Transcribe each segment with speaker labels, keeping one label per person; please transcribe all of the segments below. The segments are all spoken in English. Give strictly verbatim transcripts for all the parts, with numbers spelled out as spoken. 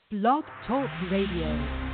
Speaker 1: Blog Talk Radio.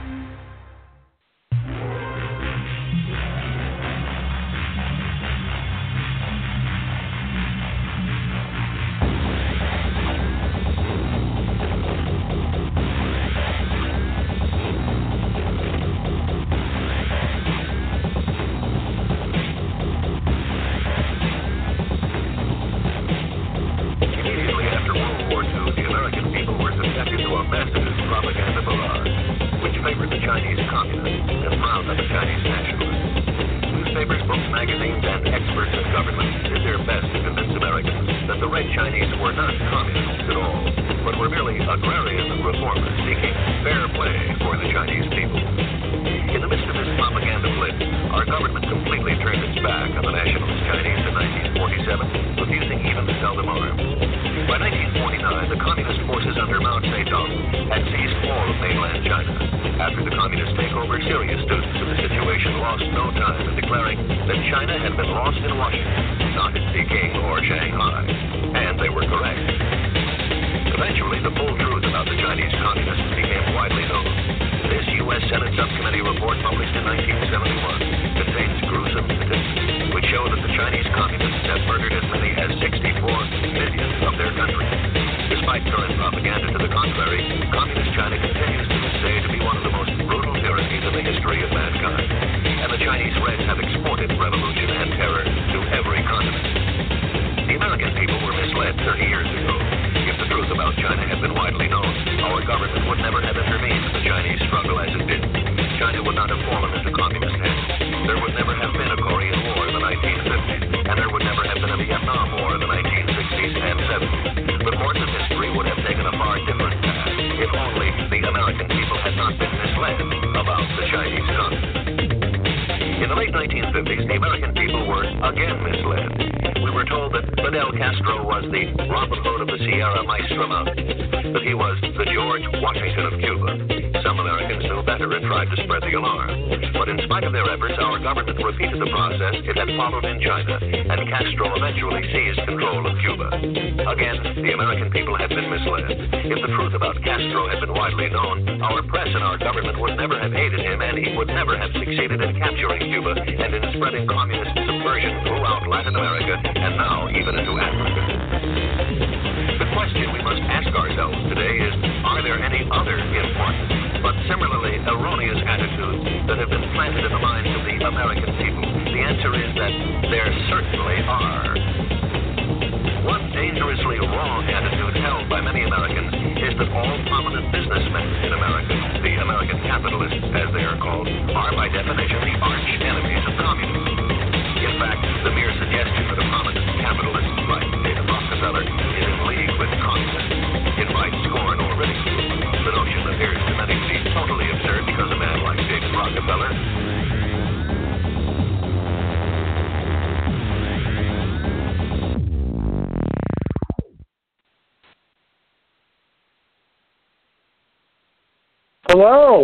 Speaker 2: Hello.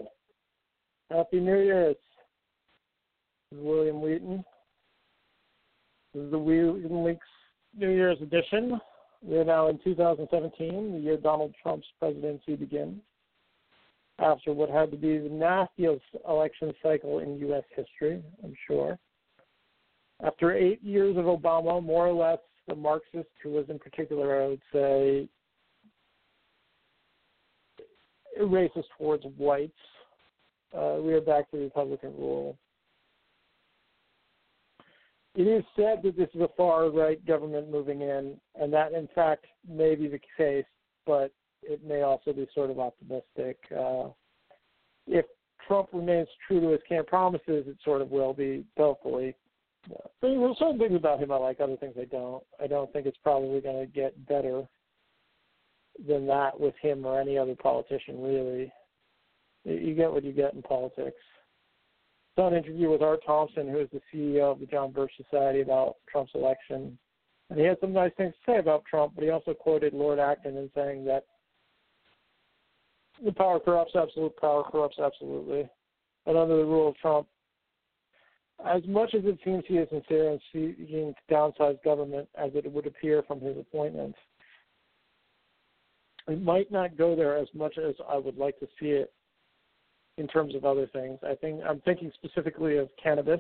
Speaker 2: Happy New Year's. This is William Wheaton. This is the Wheaton Week's New Year's edition. We are now in two thousand seventeen, the year Donald Trump's presidency begins, after what had to be the nastiest election cycle in U S history, I'm sure. After eight years of Obama, more or less the Marxist, who was in particular, I would say, racist towards whites, uh, we are back to Republican rule. It is said that this is a far-right government moving in, and that, in fact, may be the case, but it may also be sort of optimistic. Uh, if Trump remains true to his camp promises, it sort of will be, hopefully. Uh, there's certain things about him I like, other things I don't. I don't think it's probably going to get better than that with him or any other politician, really. You get what you get in politics. I saw an interview with Art Thompson, who is the C E O of the John Birch Society, about Trump's election. And he had some nice things to say about Trump, but he also quoted Lord Acton in saying that the power corrupts, absolute power corrupts absolutely. And under the rule of Trump, as much as it seems he is sincere in seeking to downsize government, as it would appear from his appointments, it might not go there as much as I would like to see it in terms of other things. I think I'm thinking specifically of cannabis.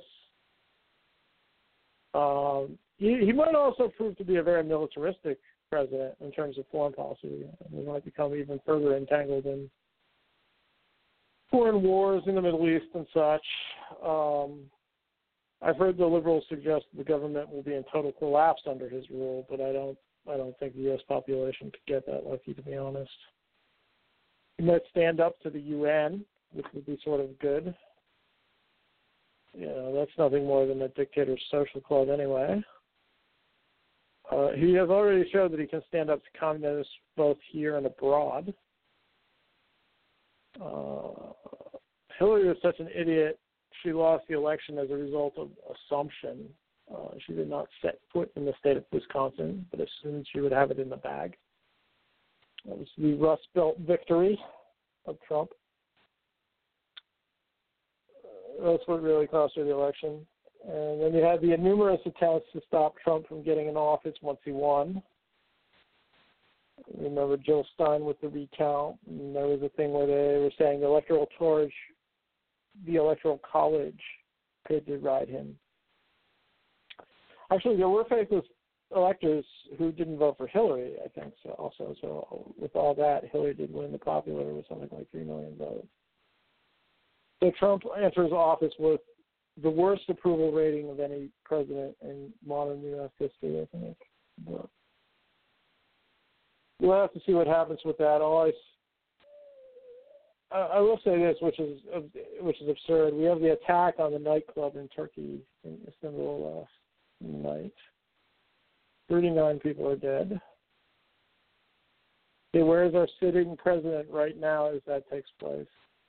Speaker 2: Um, he, he might also prove to be a very militaristic president in terms of foreign policy. He might become even further entangled in foreign wars in the Middle East and such. Um, I've heard the liberals suggest the government will be in total collapse under his rule, but I don't. I don't think the U S population could get that lucky, to be honest. He might stand up to the U N, which would be sort of good. You know, that's nothing more than a dictator's social club anyway. Uh, he has already showed that he can stand up to communists both here and abroad. Uh, Hillary was such an idiot. She lost the election as a result of assumption. Uh, she did not set foot in the state of Wisconsin, but assumed she would have it in the bag. That was the Rust Belt victory of Trump. Uh, that's what really cost her the election. And then you had the numerous attempts to stop Trump from getting in office once he won. Remember Jill Stein with the recount. And there was a thing where they were saying the electoral college, the electoral college could deride him. Actually, there were faithless electors who didn't vote for Hillary, I think, so also. So with all that, Hillary did win the popular with something like three million votes. So Trump enters office with the worst approval rating of any president in modern U S history, I think. But we'll have to see what happens with that. All I, I will say this, which is which is absurd. We have the attack on the nightclub in Turkey in Istanbul last night. thirty-nine people are dead. Okay, where is our sitting president right now as that takes place?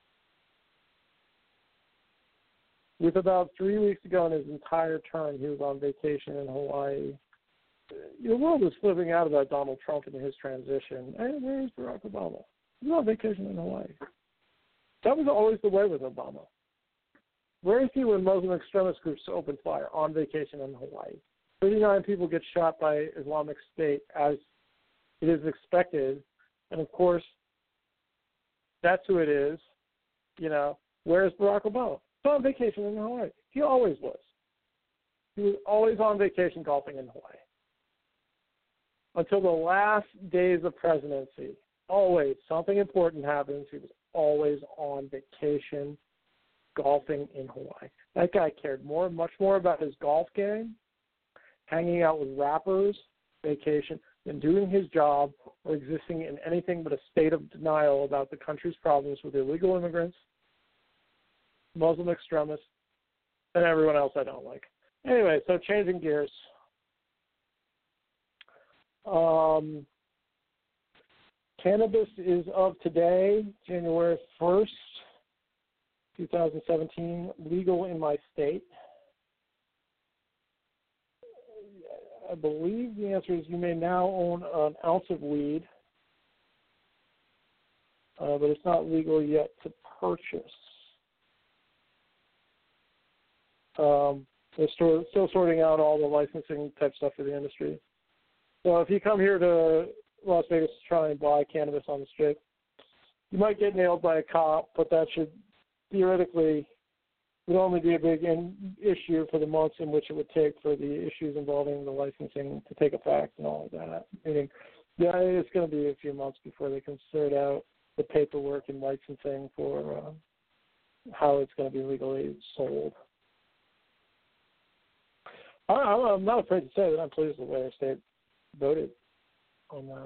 Speaker 2: With about three weeks ago in his entire term, he was on vacation in Hawaii. The world is flipping out about Donald Trump and his transition. Hey, where is Barack Obama? He was on vacation in Hawaii. That was always the way with Obama. Where is he when Muslim extremist groups open fire? On vacation in Hawaii. thirty-nine people get shot by Islamic State as it is expected. And, of course, that's who it is. You know, where is Barack Obama? He's on vacation in Hawaii. He always was. He was always on vacation golfing in Hawaii. Until the last days of presidency, always something important happens. He was always on vacation golfing in Hawaii. That guy cared more, much more about his golf game, hanging out with rappers, vacation, than doing his job or existing in anything but a state of denial about the country's problems with illegal immigrants, Muslim extremists, and everyone else I don't like. Anyway, so changing gears. Um, cannabis is of today, January first, twenty seventeen, legal in my state. I believe the answer is you may now own an ounce of weed, uh, but it's not legal yet to purchase. Um, they're still, still sorting out all the licensing type stuff for the industry. So if you come here to Las Vegas to try and buy cannabis on the strip, you might get nailed by a cop, but that should theoretically would only be a big in, issue for the months in which it would take for the issues involving the licensing to take effect and all of that. Meaning, yeah, it's going to be a few months before they can sort out the paperwork and licensing for uh, how it's going to be legally sold. I, I'm not afraid to say that I'm pleased with the way our state voted on that.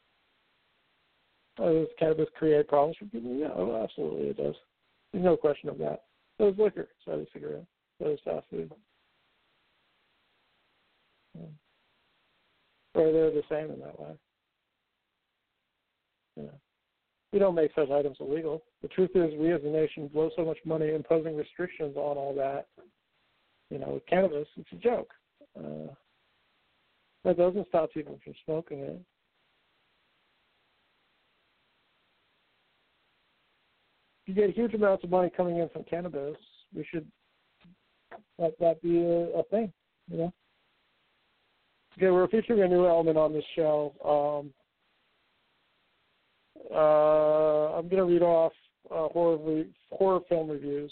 Speaker 2: Does cannabis create problems for people? Yeah, oh, absolutely it does. There's no question of that. So does liquor, so does cigarettes, so does fast food. Yeah. Or they're the same in that way. Yeah. We don't make such items illegal. The truth is we as a nation blow so much money imposing restrictions on all that. You know, with cannabis, it's a joke. Uh, that doesn't stop people from smoking it. You get huge amounts of money coming in from cannabis, we should let that be a, a thing, you know? Okay, we're featuring a new element on this show. Um, Uh, I'm going to read off uh, horror, re- horror film reviews.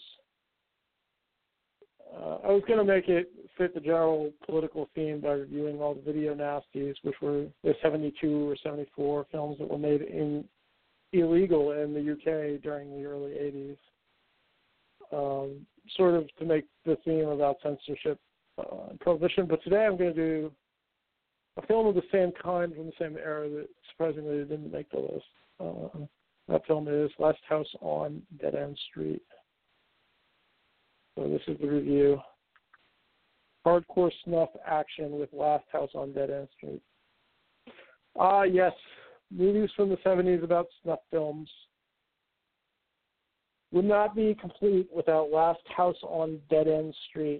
Speaker 2: Uh, I was going to make it fit the general political theme by reviewing all the video nasties, which were the seventy-two or seventy-four films that were made in illegal in the U K during the early eighties, um, sort of to make the theme about censorship uh, and prohibition. But today I'm going to do a film of the same kind from the same era that surprisingly didn't make the list. Uh, that film is Last House on Dead End Street. So this is the review. Hardcore snuff action with Last House on Dead End Street. Ah, yes, movies from the seventies about snuff films would not be complete without Last House on Dead End Street.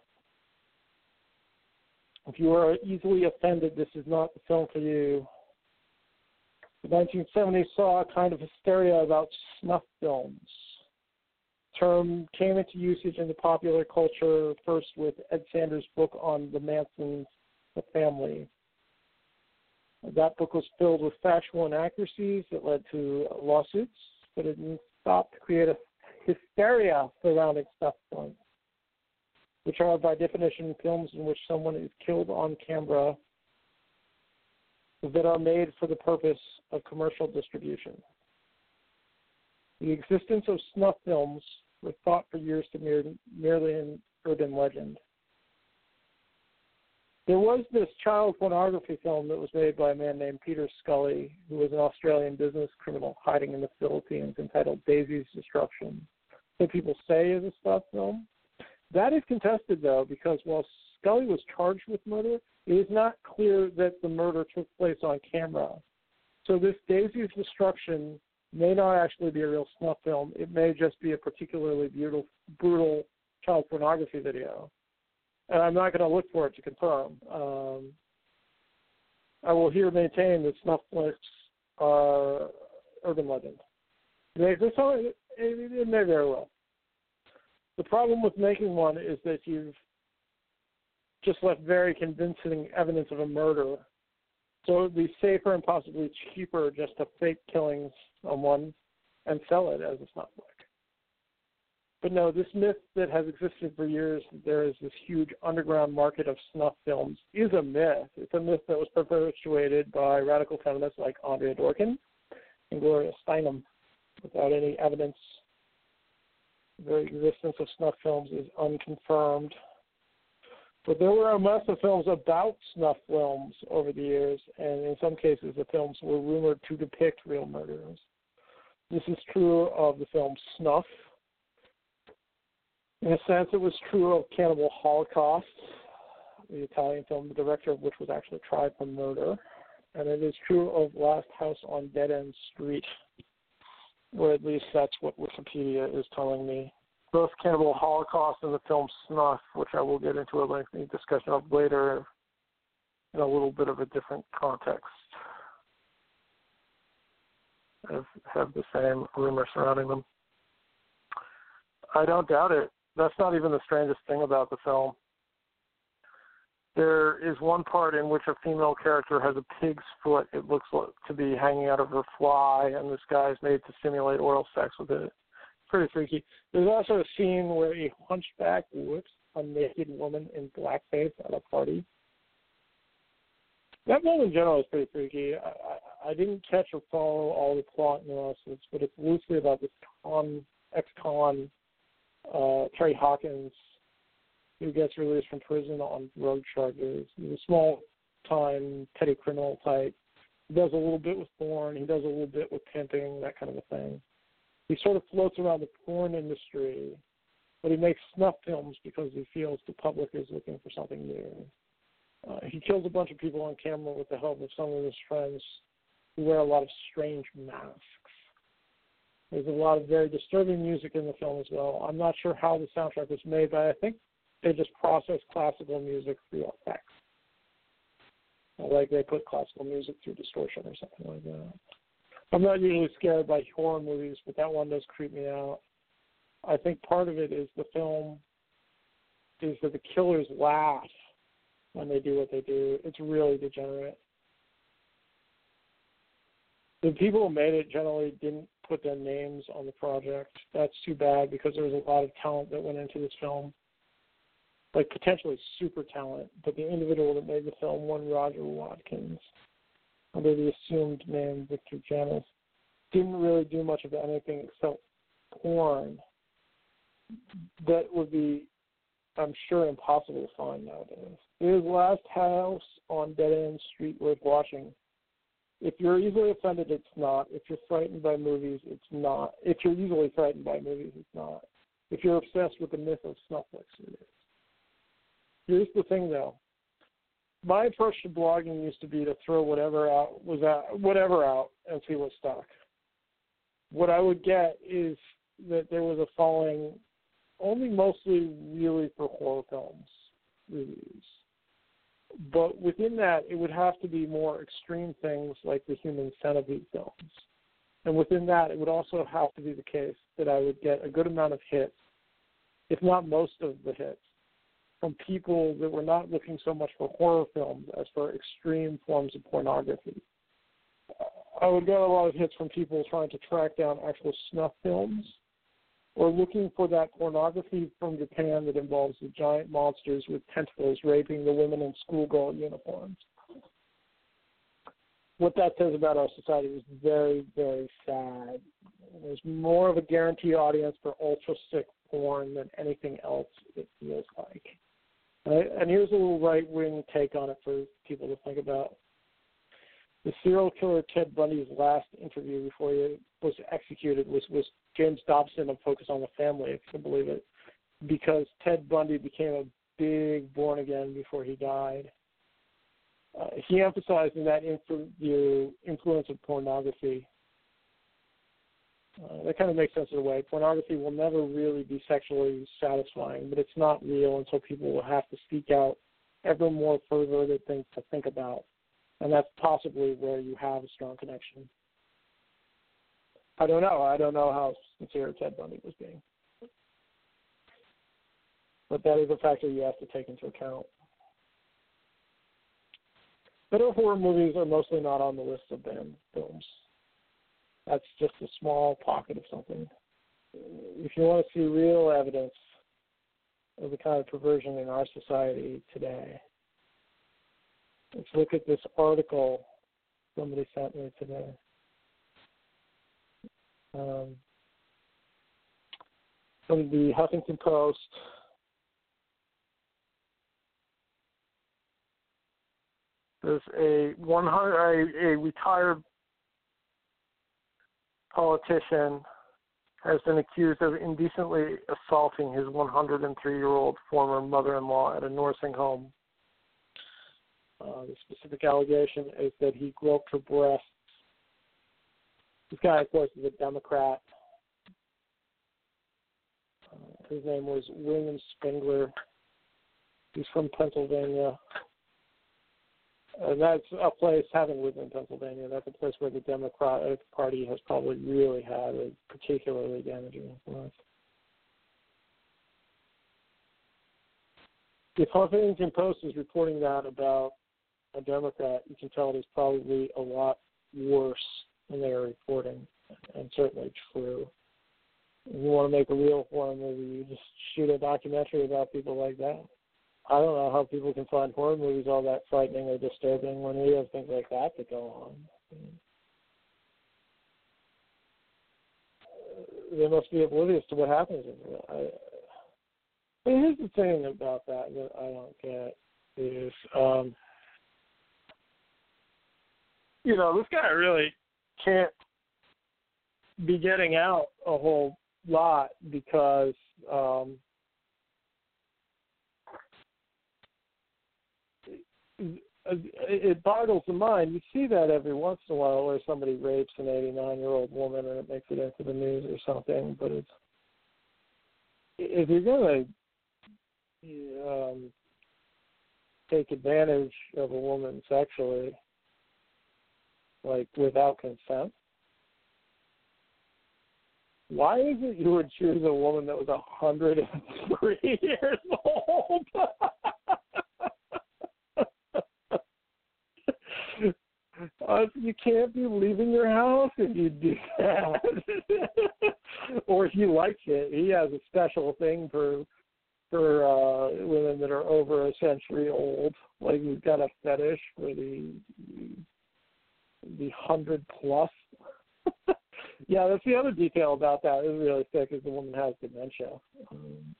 Speaker 2: If you are easily offended, this is not the film for you. The nineteen seventies saw a kind of hysteria about snuff films. The term came into usage in the popular culture first with Ed Sanders' book on the Mansons, The Family. That book was filled with factual inaccuracies that led to lawsuits, but it didn't stop to create a hysteria surrounding snuff films, which are by definition films in which someone is killed on camera that are made for the purpose of commercial distribution. The existence of snuff films was thought for years to be merely an urban legend. There was this child pornography film that was made by a man named Peter Scully, who was an Australian business criminal hiding in the Philippines, entitled Daisy's Destruction, that people say is a snuff film. That is contested, though, because while Scully was charged with murder, it is not clear that the murder took place on camera. So this Daisy's Destruction may not actually be a real snuff film. It may just be a particularly beautiful, brutal child pornography video. And I'm not going to look for it to confirm. Um, I will here maintain that snuff flicks are urban legend. They, this, it, it may very well. The problem with making one is that you've just left very convincing evidence of a murder. So it would be safer and possibly cheaper just to fake killings on one and sell it as a snuff flick. But no, this myth that has existed for years, that there is this huge underground market of snuff films, is a myth. It's a myth that was perpetuated by radical feminists like Andrea Dworkin and Gloria Steinem without any evidence. The existence of snuff films is unconfirmed. But there were a mess of films about snuff films over the years, and in some cases the films were rumored to depict real murders. This is true of the film Snuff. In a sense, it was true of Cannibal Holocaust, the Italian film, the director of which was actually tried for murder. And it is true of Last House on Dead End Street, or at least that's what Wikipedia is telling me. Both Cannibal Holocaust and the film Snuff, which I will get into a lengthy discussion of later in a little bit of a different context, have, have the same rumor surrounding them. I don't doubt it. That's not even the strangest thing about the film. There is one part in which a female character has a pig's foot. It looks like to be hanging out of her fly, and this guy is made to simulate oral sex with it. Pretty freaky. There's also a scene where a hunchback whips a naked woman in blackface at a party. That film in general is pretty freaky. I, I, I didn't catch or follow all the plot nuances, but it's loosely about this con, ex-con, uh, Terry Hawkins, who gets released from prison on drug charges. He's a small-time petty criminal type. He does a little bit with porn. He does a little bit with pimping, that kind of a thing. He sort of floats around the porn industry, but he makes snuff films because he feels the public is looking for something new. Uh, he kills a bunch of people on camera with the help of some of his friends who wear a lot of strange masks. There's a lot of very disturbing music in the film as well. I'm not sure how the soundtrack was made, but I think they just processed classical music through effects. Like they put classical music through distortion or something like that. I'm not usually scared by horror movies, but that one does creep me out. I think part of it is the film is that the killers laugh when they do what they do. It's really degenerate. The people who made it generally didn't put their names on the project. That's too bad because there was a lot of talent that went into this film, like potentially super talent. But the individual that made the film, one Roger Watkins, under the assumed name Victor Janis, didn't really do much of anything except porn that would be, I'm sure, impossible to find nowadays. His last house on Dead End Street worth watching. If you're easily offended, it's not. If you're frightened by movies, it's not. If you're easily frightened by movies, it's not. If you're obsessed with the myth of Snufflix, it is. Here's the thing, though. My approach to blogging used to be to throw whatever out was out, whatever out and see what stuck. What I would get is that there was a following, only mostly really for horror films reviews. But within that, it would have to be more extreme things like the Human Centipede films. And within that, it would also have to be the case that I would get a good amount of hits, if not most of the hits, from people that were not looking so much for horror films as for extreme forms of pornography. I would get a lot of hits from people trying to track down actual snuff films or looking for that pornography from Japan that involves the giant monsters with tentacles raping the women in schoolgirl uniforms. What that says about our society is very, very sad. There's more of a guaranteed audience for ultra-sick porn than anything else, it feels like. Right? And here's a little right-wing take on it for people to think about. The serial killer Ted Bundy's last interview before he was executed was, was James Dobson of Focus on the Family, if you can believe it, because Ted Bundy became a big born-again before he died. Uh, he emphasized in that interview influence of pornography. Uh, that kind of makes sense in a way. Pornography will never really be sexually satisfying, but it's not real until people will have to seek out ever more perverted things to think about. And that's possibly where you have a strong connection. I don't know. I don't know how sincere Ted Bundy was being. But that is a factor you have to take into account. Better horror movies are mostly not on the list of banned films. That's just a small pocket of something. If you want to see real evidence of the kind of perversion in our society today, let's look at this article somebody sent me today. Um, from the Huffington Post. There's a one hundred a, a retired politician has been accused of indecently assaulting his one hundred three-year-old former mother-in-law at a nursing home. Uh, the specific allegation is that he groped her breasts. This guy, of course, is a Democrat. Uh, his name was William Spengler. He's from Pennsylvania. And that's a place, having lived in Pennsylvania, that's a place where the Democratic Party has probably really had a particularly damaging influence. The Huffington Post is reporting that about a Democrat. You can tell it is probably a lot worse than they are reporting, and certainly true. If you want to make a real horror movie, you just shoot a documentary about people like that. I don't know how people can find horror movies all that frightening or disturbing when we have things like that that go on. They must be oblivious to what happens in real life. But here's the thing about that that I don't get is, um, you know, this guy really can't be getting out a whole lot because um, it boggles the mind. You see that every once in a while where somebody rapes an eighty-nine-year-old woman and it makes it into the news or something. But it's, if you're going to um, take advantage of a woman sexually, like without consent, why is it you would choose a woman that was one hundred three years old? uh, you can't be leaving your house if you do that. Or he likes it. He has a special thing for for uh, women that are over a century old. Like he's got a fetish for the the hundred plus. Yeah, that's the other detail about that. It's really sick. Is the woman has dementia. Um,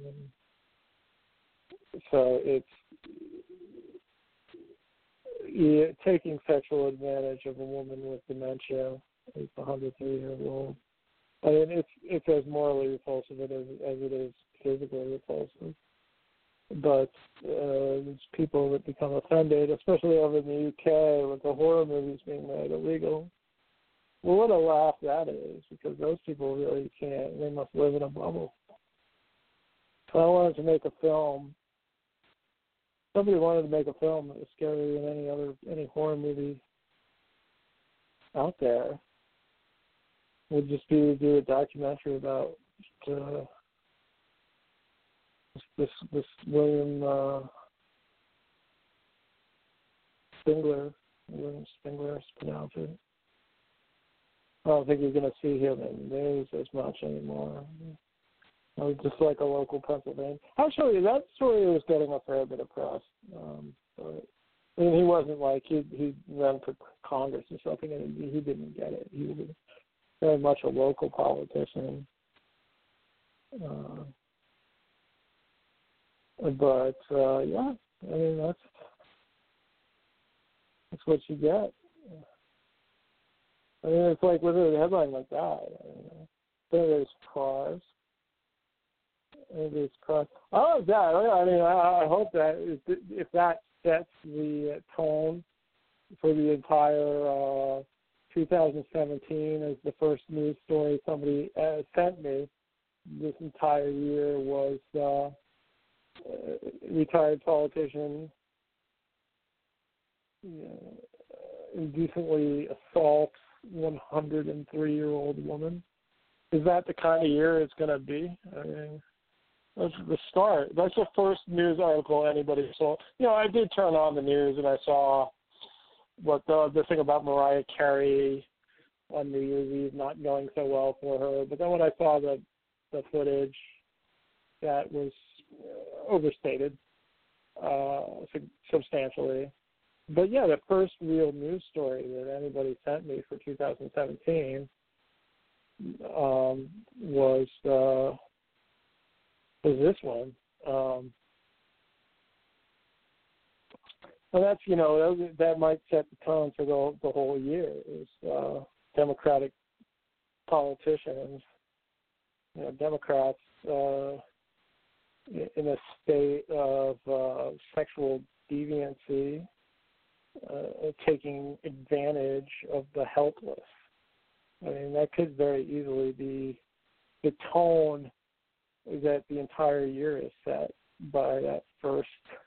Speaker 2: so it's yeah, taking sexual advantage of a woman with dementia. Is a hundred three year old. I mean, it's it's as morally repulsive as as it is physically repulsive. But uh, there's people that become offended, especially over in the U K with the horror movies being made illegal. Well, what a laugh that is, because those people really can't. They must live in a bubble. If I wanted to make a film, somebody wanted to make a film that was scarier than any other any horror movie out there, would just be to do a documentary about uh, this this William uh, Spengler. William Spengler, is pronounced it. I don't think you're going to see him in the news as much anymore. Uh, just like a local Pennsylvania. Actually, that story was getting a fair bit of press. Um, but, I mean, he wasn't like he he ran for Congress or something, and he, he didn't get it. He was very much a local politician. Uh, but uh, yeah, I mean that's that's what you get. I mean, it's like with a headline like that. I mean, there's cars. There's cars. Oh, that. I mean, I, I hope that if, if that sets the tone for the entire uh, two thousand seventeen as the first news story somebody uh, sent me this entire year was uh, a retired politician you know, indecently assaults one hundred three year old woman. Is that the kind of year it's going to be? I mean, that's the start. That's the first news article anybody saw. You know, I did turn on the news and I saw what the, the thing about Mariah Carey on New Year's Eve not going so well for her. But then when I saw the the footage, that was uh, overstated uh, substantially. But yeah, the first real news story that anybody sent me for two thousand seventeen um, was uh, was this one, um, and that's you know that, that might set the tone for the the whole year. Is uh, Democratic politicians, you know, Democrats uh, in a state of uh, sexual deviancy. Uh, taking advantage of the helpless. I mean, that could very easily be the tone that the entire year is set by that first,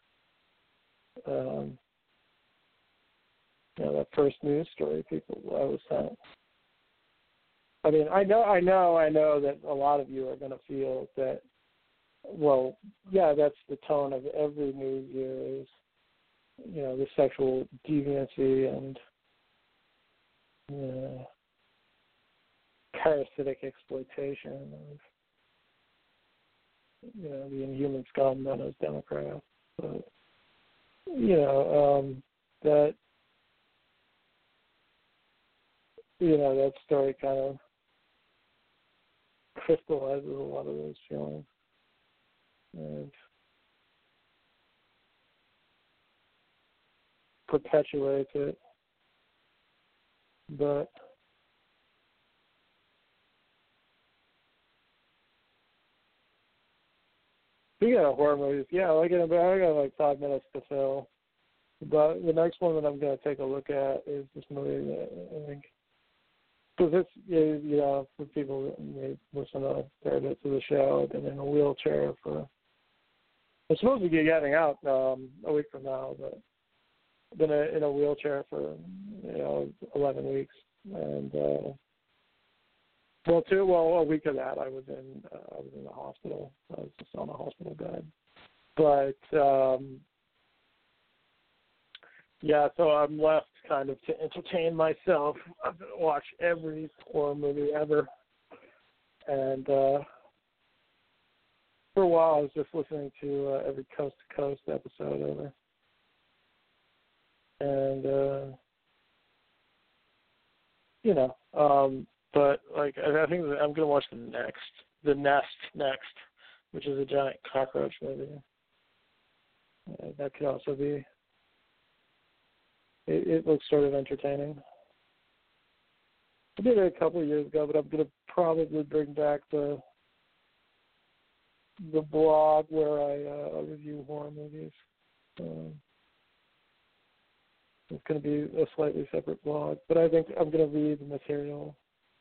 Speaker 2: um, you know, that first news story people I was sent. I mean, I know, I know, I know that a lot of you are going to feel that. Well, yeah, that's the tone of every news year is. You know, the sexual deviancy and uh, parasitic exploitation of, you know, the inhuman scum known as Democrats. But, you know, um, that, you know, that story kind of crystallizes a lot of those feelings. And perpetuates it, but we got horror movies. Yeah, like in about I got like five minutes to fill. But the next one that I'm going to take a look at is this movie that I think because it's you know for people that may listen to fair bits of the show, I've been in a wheelchair for. I'm supposed to be getting out um, a week from now, but. Been a, in a wheelchair for you know eleven weeks, and uh, well, two well a week of that I was in uh, I was in the hospital. I was just on a hospital bed, but um, yeah, so I'm left kind of to entertain myself. I'm going to watch every horror movie ever. And uh, for a while, I was just listening to uh, every Coast to Coast episode ever. And, uh, you know, um, but, like, I, I think that I'm going to watch the next, The Nest next, which is a giant cockroach movie. Uh, that could also be, it, it looks sort of entertaining. I did it a couple of years ago, but I'm going to probably bring back the the blog where I uh, review horror movies. Um, it's going to be a slightly separate blog, but I think I'm going to read the material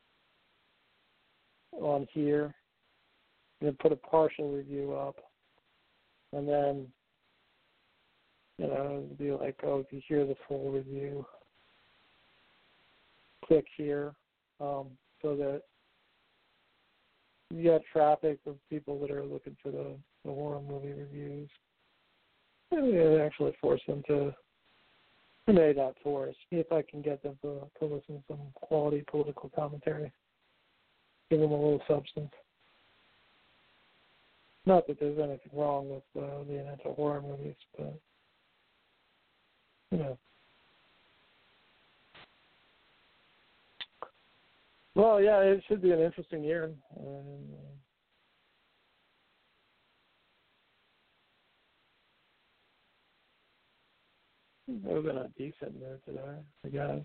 Speaker 2: on here and put a partial review up, and then, you know, it'll be like, oh, if you hear the full review, click here, um, so that you get traffic of people that are looking for the, the horror movie reviews. And it actually force them to, maybe not force, see if I can get them to, to listen to some quality political commentary. Give them a little substance. Not that there's anything wrong with uh, being into horror movies, but, you know. Well, yeah, it should be an interesting year. Um, I've been a decent mood today, I guess.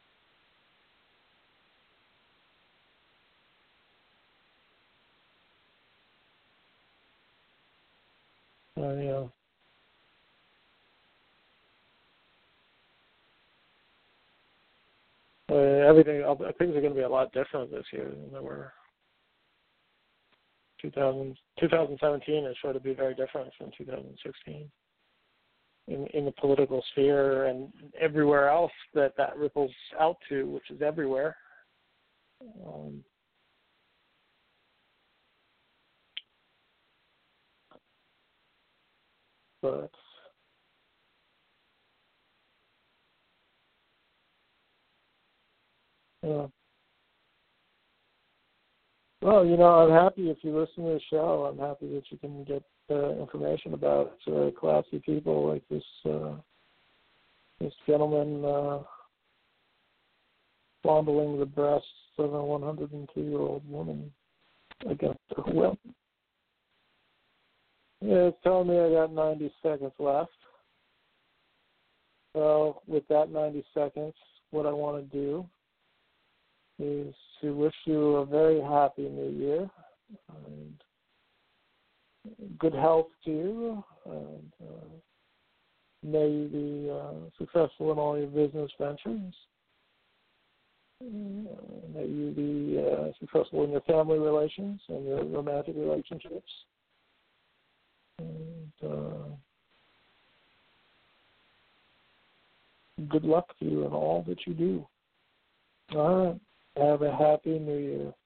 Speaker 2: Uh, you know. Uh, everything, things are going to be a lot different this year than they were. two thousand, twenty seventeen is sure to be very different from two thousand sixteen in, in the political sphere and everywhere else that that ripples out to, which is everywhere. Um, but yeah. Well, you know, I'm happy if you listen to the show. I'm happy that you can get uh, information about uh, classy people like this uh, this gentleman uh, fondling the breasts of a one hundred two-year-old woman against her will. Yeah, it's telling me I got ninety seconds left. So with that ninety seconds, what I want to do is to wish you a very happy new year and good health to you, and uh, may you be uh, successful in all your business ventures. Uh, may you be uh, successful in your family relations and your romantic relationships. And uh, good luck to you in all that you do. All right. Have a happy new year.